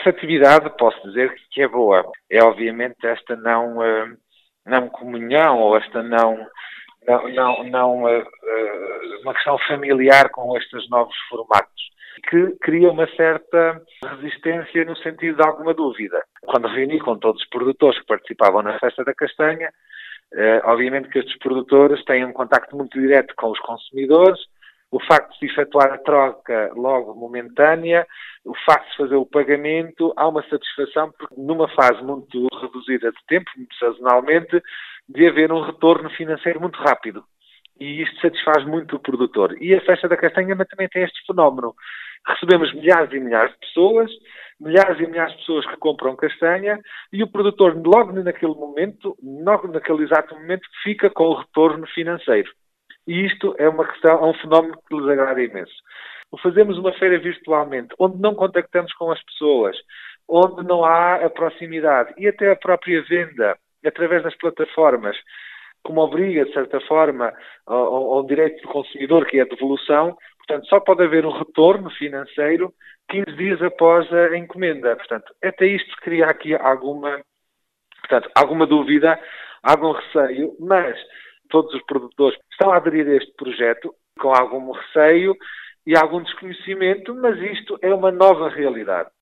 receptividade, posso dizer que é boa. É obviamente esta não comunhão ou esta uma questão familiar com estes novos formatos, que cria uma certa resistência no sentido de alguma dúvida. Quando reuni com todos os produtores que participavam na Festa da Castanha, obviamente que estes produtores têm um contacto muito direto com os consumidores. O facto de se efetuar a troca logo momentânea, o facto de fazer o pagamento, há uma satisfação, porque numa fase muito reduzida de tempo, muito sazonalmente, de haver um retorno financeiro muito rápido. E isto satisfaz muito o produtor. E a Festa da Castanha também tem este fenómeno. Recebemos milhares e milhares de pessoas que compram castanha, e o produtor, logo naquele exato momento, fica com o retorno financeiro. E isto é uma questão, é um fenómeno que lhes agrada imenso. O fazemos uma feira virtualmente, onde não contactamos com as pessoas, onde não há a proximidade e até a própria venda, através das plataformas, como obriga, de certa forma, ao direito do consumidor, que é a devolução. Portanto, só pode haver um retorno financeiro 15 dias após a encomenda. Portanto, até isto cria aqui alguma dúvida, algum receio, mas todos os produtores estão a aderir a este projeto com algum receio e algum desconhecimento, mas isto é uma nova realidade.